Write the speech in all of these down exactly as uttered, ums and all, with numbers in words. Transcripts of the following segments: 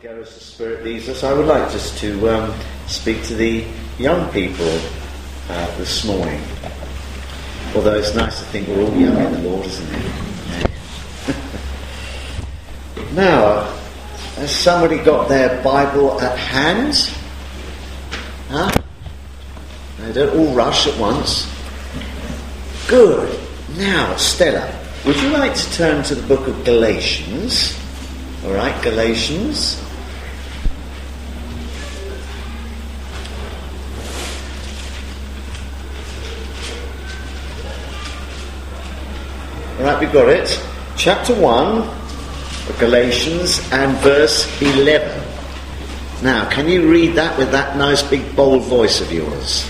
Go as the Spirit leads us. I would like just to um, speak to the young people uh, this morning. Although it's nice to think we're all young in the Lord, isn't it? Now, has somebody got their Bible at hand? Huh? They don't all rush at once. Good. Now, Stella, would you like to turn to the book of Galatians? All right, Galatians. All right, we've got it. Chapter one of Galatians and verse eleven. Now, can you read that with that nice big bold voice of yours?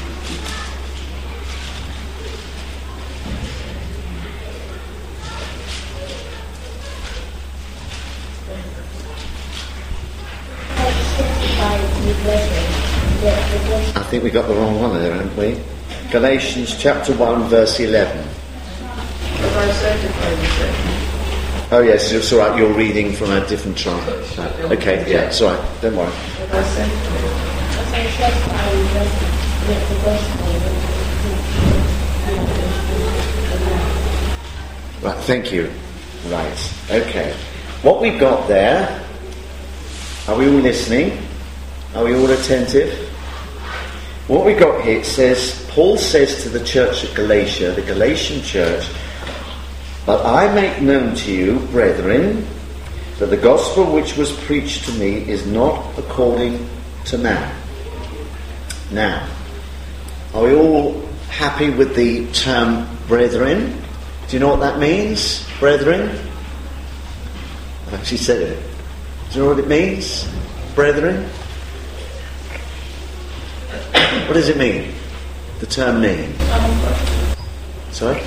I think we got the wrong one there, haven't we? Galatians chapter one, verse eleven. Oh yes, it's all right. You're reading from a different chart. Okay, yeah, it's all right. Don't worry. Right, thank you. Right, okay. What we've got there. Are we all listening? Are we all attentive? What we got here, it says, Paul says to the church at Galatia, the Galatian church, "But I make known to you, brethren, that the gospel which was preached to me is not according to man." Now, are we all happy with the term brethren? Do you know what that means, brethren? I've actually said it. Do you know what it means, brethren? What does it mean? The term mean? Sorry?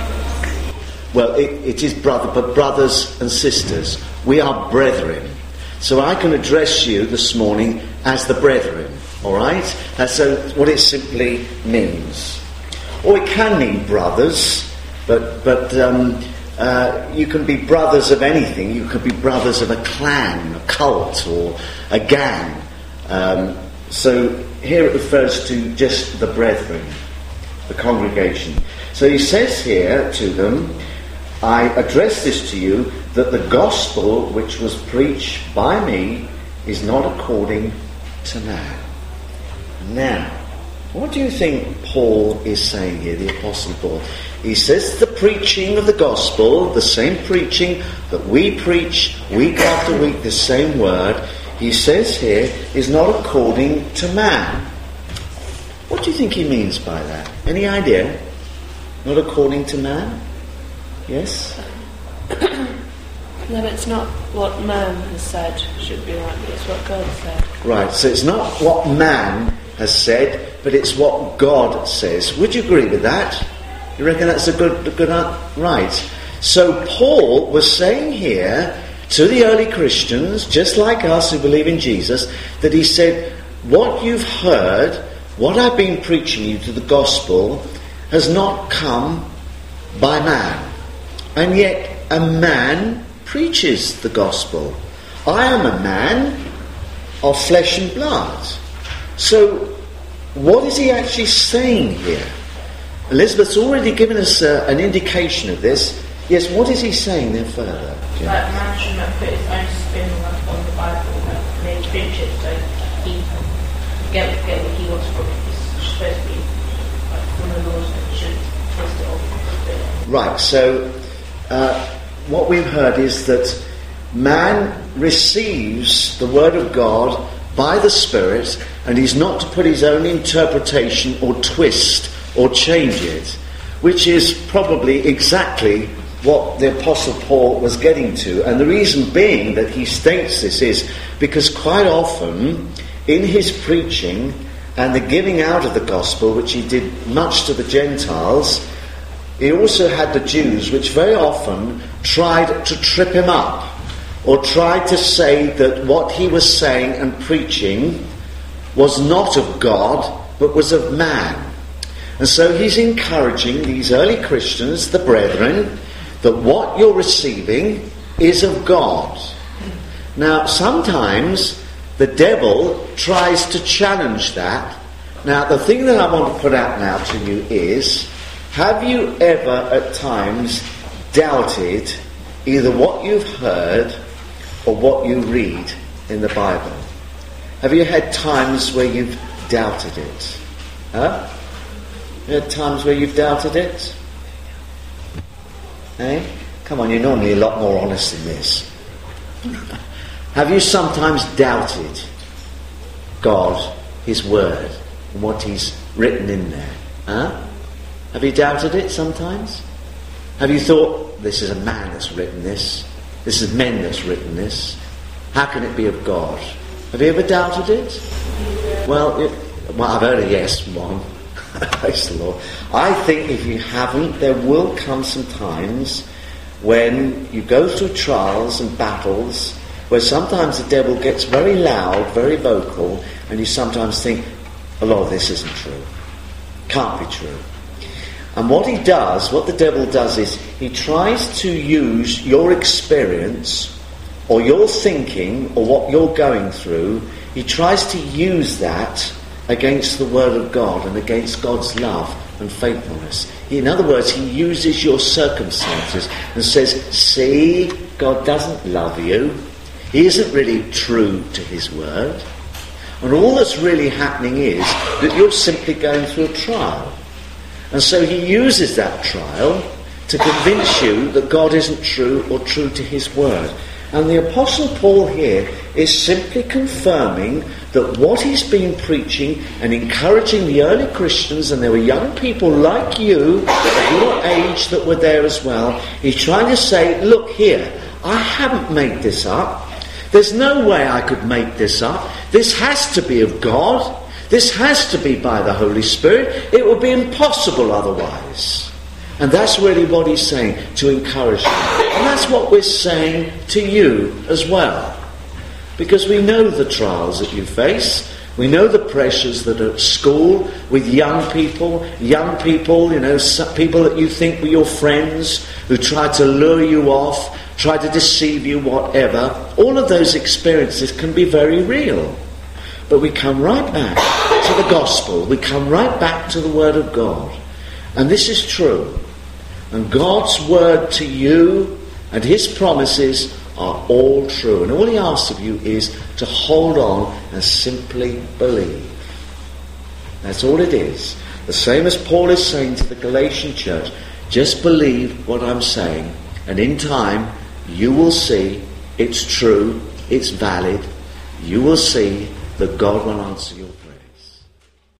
Well, it, it is brother, but brothers and sisters. We are brethren. So I can address you this morning as the brethren. Alright? That's uh, what it simply means. Or it can mean brothers, but but um, uh, you can be brothers of anything. You could be brothers of a clan, a cult, or a gang. Um, so here it refers to just the brethren, the congregation. So he says here to them, "I address this to you, that the gospel which was preached by me is not according to man." Now, what do you think Paul is saying here, the Apostle Paul? He says the preaching of the gospel, the same preaching that we preach week after week, the same word, he says here, is not according to man. What do you think he means by that? Any idea? Not according to man? Yes? No, it's not what man has said should be right, but it's what God said. Right, so it's not what man has said, but it's what God says. Would you agree with that? You reckon that's a good, a good uh, right? So Paul was saying here to the early Christians, just like us who believe in Jesus, that he said, what you've heard, what I've been preaching you to the gospel, has not come by man. And yet a man preaches the gospel. I am a man of flesh and blood. So what is he actually saying here? Elizabeth's already given us uh, an indication of this. Yes, what is he saying then further? That man should not put his own spin on the Bible and then preach it, so he get, get what he wants from it. It's supposed to be like from the Lord, and he should twist it off. Right, so uh, what we've heard is that man receives the word of God by the Spirit, and he's not to put his own interpretation or twist or change it, which is probably exactly what the Apostle Paul was getting to. And the reason being that he states this is because quite often in his preaching and the giving out of the gospel, which he did much to the Gentiles, he also had the Jews, which very often tried to trip him up or tried to say that what he was saying and preaching was not of God but was of man. And so he's encouraging these early Christians, the brethren, that what you're receiving is of God. Now, sometimes the devil tries to challenge that. Now, the thing that I want to put out now to you is, have you ever at times doubted either what you've heard or what you read in the Bible? Have you had times where you've doubted it? Huh? You had times where you've doubted it? Eh? Come on, you're normally a lot more honest than this. Have you sometimes doubted God, His Word, and what He's written in there? Huh? Have you doubted it sometimes? Have you thought, this is a man that's written this, this is men that's written this, how can it be of God? Have you ever doubted it? Well, it, well I've heard a yes from one. Praise the Lord. I think if you haven't, there will come some times when you go through trials and battles where sometimes the devil gets very loud, very vocal, and you sometimes think, a lot of this isn't true. Can't be true. And what he does, what the devil does is, he tries to use your experience or your thinking or what you're going through, he tries to use that against the Word of God and against God's love and faithfulness. In other words, he uses your circumstances and says, see, God doesn't love you. He isn't really true to his word. And all that's really happening is that you're simply going through a trial. And so he uses that trial to convince you that God isn't true or true to his word. And the Apostle Paul here is simply confirming that what he's been preaching and encouraging the early Christians, and there were young people like you, of your age, that were there as well, he's trying to say, look here, I haven't made this up. There's no way I could make this up. This has to be of God. This has to be by the Holy Spirit. It would be impossible otherwise. And that's really what he's saying, to encourage you. And that's what we're saying to you as well. Because we know the trials that you face. We know the pressures that are at school with young people. Young people, you know, people that you think were your friends, who try to lure you off, try to deceive you, whatever. All of those experiences can be very real. But we come right back to the gospel. We come right back to the word of God. And this is true. And God's word to you and his promises are all true. And all he asks of you is to hold on and simply believe. That's all it is. The same as Paul is saying to the Galatian church. Just believe what I'm saying. And in time, you will see it's true, it's valid. You will see that God will answer your prayer.